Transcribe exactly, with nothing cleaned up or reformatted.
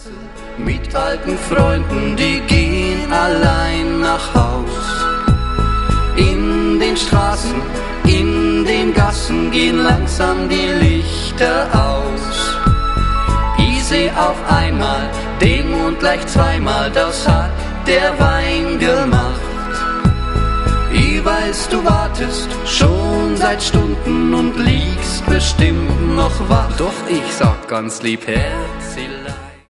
Mit alten Freunden, die gehen allein nach Haus. In den Straßen, in den Gassen gehen langsam die Lichter aus. Ich seh auf einmal den Mond gleich zweimal, das hat der Wein gemacht. Ich weiß, du wartest schon seit Stunden und liegst bestimmt noch wach. Doch ich sag ganz lieb, Herz,